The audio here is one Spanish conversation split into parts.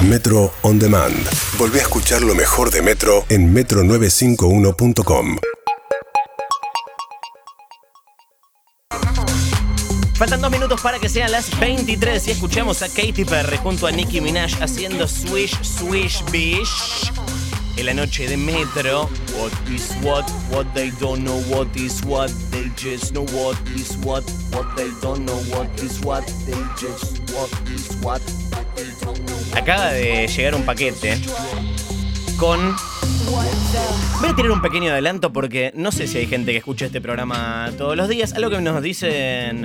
Metro On Demand. Volví a escuchar lo mejor de Metro en metro951.com. Faltan 2 minutos para que sean las 23 y escuchamos a Katy Perry junto a Nicki Minaj haciendo Swish Swish Bish en la noche de Metro. What is what they don't know what is what, they just know what is what they don't know what is what, they just what is what. Acaba de llegar un paquete con... Voy a tirar un pequeño adelanto porque no sé si hay gente que escucha este programa todos los días. Algo que nos dicen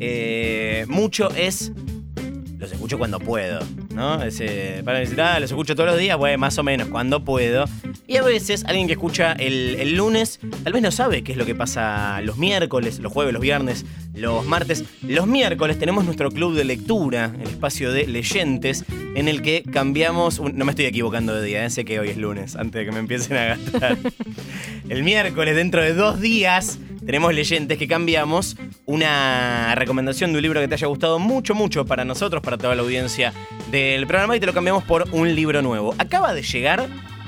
mucho es... Los escucho cuando puedo, ¿no? Para decir, los escucho todos los días, bueno, más o menos, cuando puedo. Y a veces alguien que escucha el lunes, tal vez no sabe qué es lo que pasa los miércoles, los jueves, los viernes, los martes. Los miércoles tenemos nuestro club de lectura, el espacio de leyentes, en el que cambiamos... No me estoy equivocando de día, sé que hoy es lunes, antes de que me empiecen a gastar. El miércoles, dentro de 2 días... Tenemos leyentes que cambiamos una recomendación de un libro que te haya gustado mucho, mucho para nosotros, para toda la audiencia del programa, y te lo cambiamos por un libro nuevo. Acaba de llegar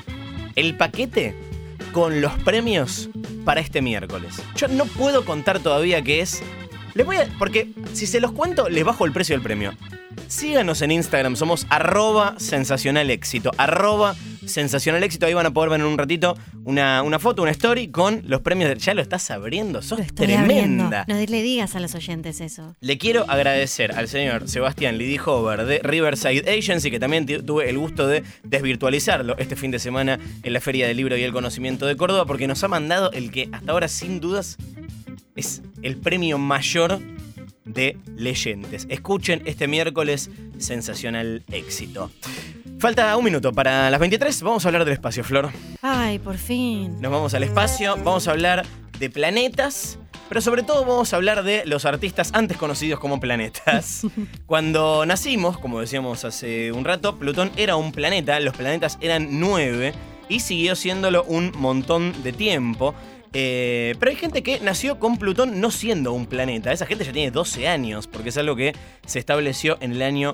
el paquete con los premios para este miércoles. Yo no puedo contar todavía qué es. Porque si se los cuento, les bajo el precio del premio. Síganos en Instagram, somos @sensacionaléxito, @sensacionaléxito. Ahí van a poder ver en un ratito una foto, una story con los premios. Ya lo estás abriendo, sos tremenda. No le digas a los oyentes eso. Le quiero agradecer al señor Sebastián Lidihover de Riverside Agency, que también tuve el gusto de desvirtualizarlo este fin de semana en la Feria del Libro y el Conocimiento de Córdoba, porque nos ha mandado el que hasta ahora sin dudas es el premio mayor de leyentes. Escuchen este miércoles Sensacional Éxito. Falta 1 minuto para las 23. Vamos a hablar del espacio, Flor. Ay, por fin. Nos vamos al espacio, vamos a hablar de planetas, pero sobre todo vamos a hablar de los artistas antes conocidos como planetas. Cuando nacimos, como decíamos hace un rato, Plutón era un planeta, los planetas eran 9 y siguió siéndolo un montón de tiempo. Pero hay gente que nació con Plutón no siendo un planeta. Esa gente ya tiene 12 años, porque es algo que se estableció en el año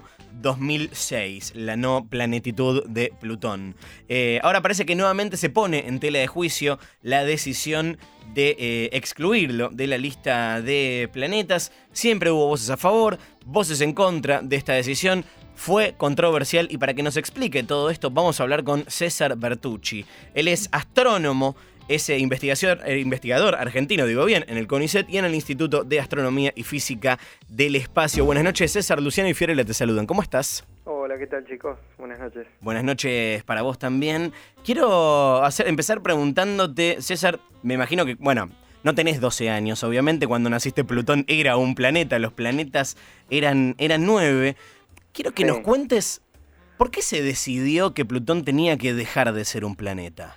2006, la no planetitud de Plutón. Ahora parece que nuevamente se pone en tela de juicio la decisión de excluirlo de la lista de planetas. Siempre hubo voces a favor, voces en contra de esta decisión. Fue controversial, y para que nos explique todo esto vamos a hablar con César Bertucci. Él es astrónomo, es investigador argentino, digo bien, en el CONICET y en el Instituto de Astronomía y Física del Espacio. Buenas noches, César. Luciano y Fiorella te saludan. ¿Cómo estás? Hola, ¿qué tal, chicos? Buenas noches. Buenas noches para vos también. Quiero empezar preguntándote, César, me imagino que, no tenés 12 años, obviamente. Cuando naciste Plutón era un planeta, los planetas eran 9. Quiero que nos cuentes, ¿por qué se decidió que Plutón tenía que dejar de ser un planeta?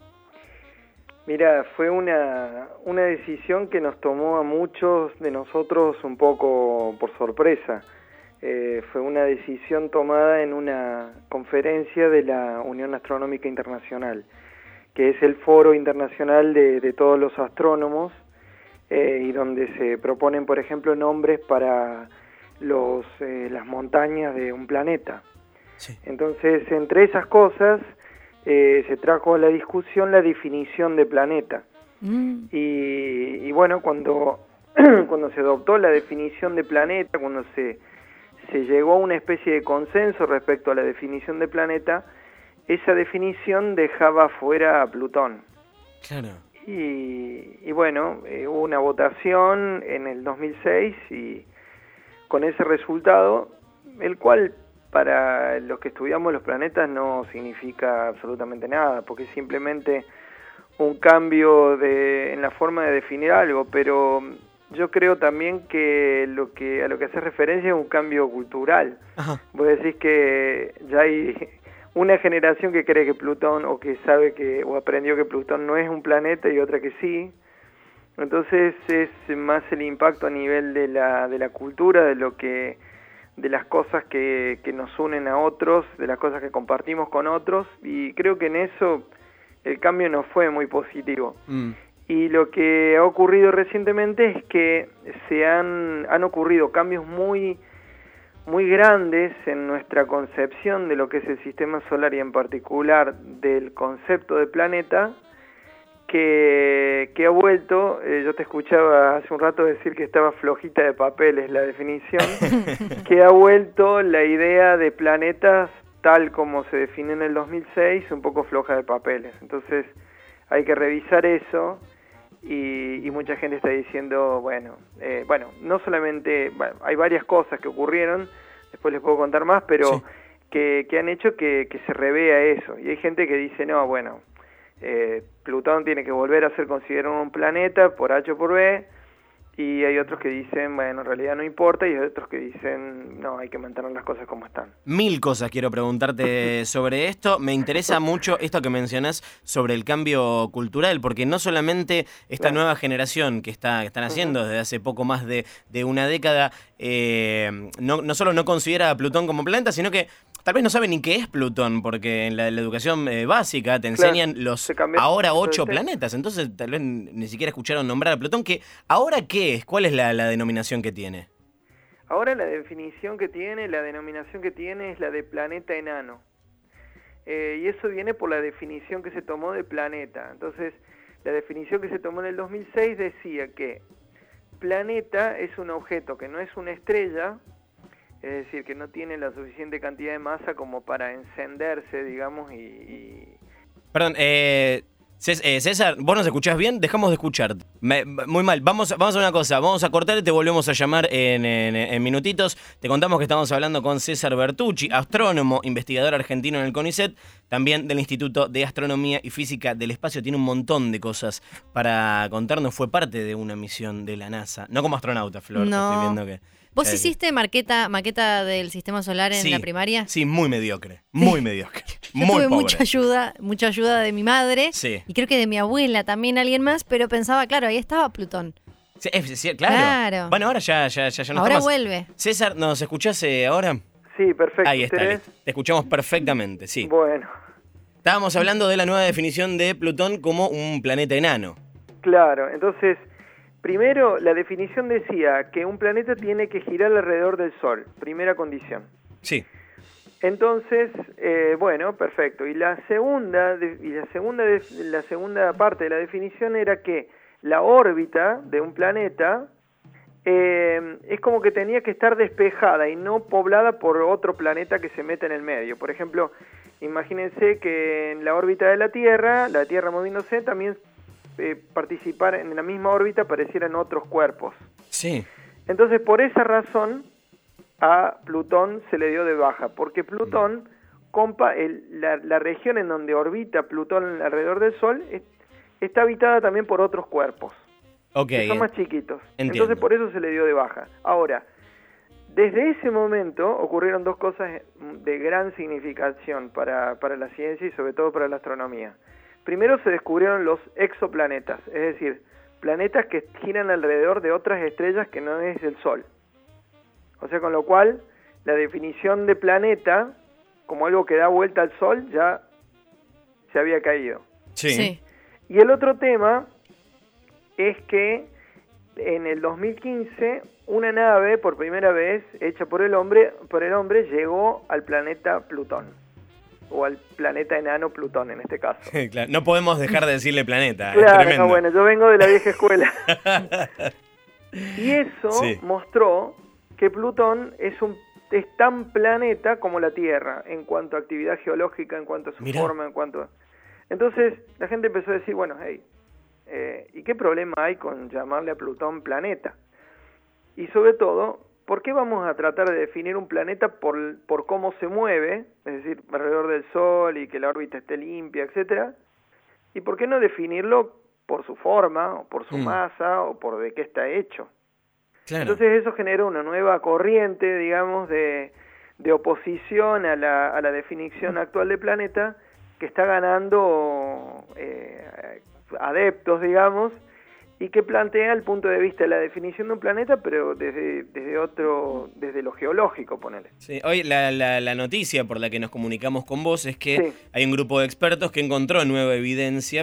Mira, fue una decisión que nos tomó a muchos de nosotros un poco por sorpresa. Fue una decisión tomada en una conferencia de la Unión Astronómica Internacional, que es el foro internacional de todos los astrónomos, y donde se proponen, por ejemplo, nombres para las montañas de un planeta. Sí. Entonces, entre esas cosas, se trajo a la discusión la definición de planeta. Y bueno, cuando se adoptó la definición de planeta, cuando se llegó a una especie de consenso respecto a la definición de planeta, esa definición dejaba fuera a Plutón. Claro. Y bueno, hubo una votación en el 2006 y con ese resultado, el cual para los que estudiamos los planetas no significa absolutamente nada, porque es simplemente un cambio en la forma de definir algo, pero yo creo también que a lo que hace referencia es un cambio cultural. Ajá. Vos decís que ya hay una generación que cree que Plutón, o que sabe o aprendió que Plutón no es un planeta, y otra que sí. Entonces es más el impacto a nivel de la cultura, de las cosas que nos unen a otros, de las cosas que compartimos con otros, y creo que en eso el cambio no fue muy positivo. Y lo que ha ocurrido recientemente es que han ocurrido cambios muy, muy grandes en nuestra concepción de lo que es el sistema solar y en particular del concepto de planeta, que ha vuelto, yo te escuchaba hace un rato decir que estaba flojita de papeles la definición, que ha vuelto la idea de planetas tal como se definió en el 2006 un poco floja de papeles. Entonces hay que revisar eso. Y mucha gente está diciendo, bueno, no solamente, hay varias cosas que ocurrieron, después les puedo contar más, pero sí, que han hecho que se revea eso. Y hay gente que dice, no, bueno, Plutón tiene que volver a ser considerado un planeta por H o por B, y hay otros que dicen, bueno, en realidad no importa, y hay otros que dicen, no, hay que mantener las cosas como están. 1000 cosas quiero preguntarte sobre esto. Me interesa mucho esto que mencionás sobre el cambio cultural, porque no solamente esta nueva generación que están haciendo desde hace poco más de una década, no solo no considera a Plutón como planeta, sino que tal vez no saben ni qué es Plutón, porque en la educación básica te enseñan los ahora 8 planetas. Entonces tal vez ni siquiera escucharon nombrar a Plutón. Que ¿ahora qué es? ¿Cuál es la denominación que tiene? Ahora la denominación que tiene es la de planeta enano. Y eso viene por la definición que se tomó de planeta. Entonces, la definición que se tomó en el 2006 decía que planeta es un objeto que no es una estrella, es decir, que no tiene la suficiente cantidad de masa como para encenderse, digamos, Perdón, César, ¿vos nos escuchás bien? Dejamos de escuchar. Muy mal. Vamos a una cosa. Vamos a cortar y te volvemos a llamar en minutitos. Te contamos que estamos hablando con César Bertucci, astrónomo, investigador argentino en el CONICET, también del Instituto de Astronomía y Física del Espacio. Tiene un montón de cosas para contarnos. Fue parte de una misión de la NASA. No como astronauta, Flor. No. Estoy viendo que... ¿Vos hiciste maqueta del sistema solar en la primaria? Sí, muy mediocre. Muy mediocre. Yo muy tuve pobre. mucha ayuda de mi madre. Sí. Y creo que de mi abuela también, alguien más, pero pensaba, claro, ahí estaba Plutón. Sí, claro. Bueno, ahora ya no está ahora más. Vuelve. César, ¿nos escuchás ahora? Sí, perfecto. Ahí está, te escuchamos perfectamente, sí. Bueno. Estábamos hablando de la nueva definición de Plutón como un planeta enano. Claro, entonces... Primero, la definición decía que un planeta tiene que girar alrededor del Sol, primera condición. Sí. Entonces, bueno, perfecto. Y la segunda parte de la definición era que la órbita de un planeta es como que tenía que estar despejada y no poblada por otro planeta que se meta en el medio. Por ejemplo, imagínense que en la órbita de la Tierra moviéndose, también participar en la misma órbita aparecieran otros cuerpos. Sí. Entonces, por esa razón, a Plutón se le dio de baja, porque Plutón, la región en donde orbita Plutón alrededor del Sol, está habitada también por otros cuerpos, que son más chiquitos. Entiendo. Entonces, por eso se le dio de baja. Ahora, desde ese momento ocurrieron dos cosas de gran significación para la ciencia y sobre todo para la astronomía. Primero se descubrieron los exoplanetas, es decir, planetas que giran alrededor de otras estrellas que no es el Sol. O sea, con lo cual, la definición de planeta, como algo que da vuelta al Sol, ya se había caído. Sí. Y el otro tema es que en el 2015, una nave, por primera vez, hecha por el hombre, llegó al planeta Plutón. O al planeta enano Plutón, en este caso. Claro, no podemos dejar de decirle planeta. Claro, es tremendo. No, bueno, yo vengo de la vieja escuela. Y eso mostró que Plutón es tan planeta como la Tierra, en cuanto a actividad geológica, en cuanto a su forma, en cuanto a... Entonces, la gente empezó a decir, bueno, ¿y qué problema hay con llamarle a Plutón planeta? Y sobre todo... ¿Por qué vamos a tratar de definir un planeta por cómo se mueve, es decir, alrededor del Sol y que la órbita esté limpia, etcétera? ¿Y por qué no definirlo por su forma, o por su masa, o por de qué está hecho? Claro. Entonces eso generó una nueva corriente, digamos, de oposición a la definición actual de planeta, que está ganando adeptos, digamos, y que plantea el punto de vista de la definición de un planeta, pero desde lo geológico, ponele. Sí, hoy la noticia por la que nos comunicamos con vos es que hay un grupo de expertos que encontró nueva evidencia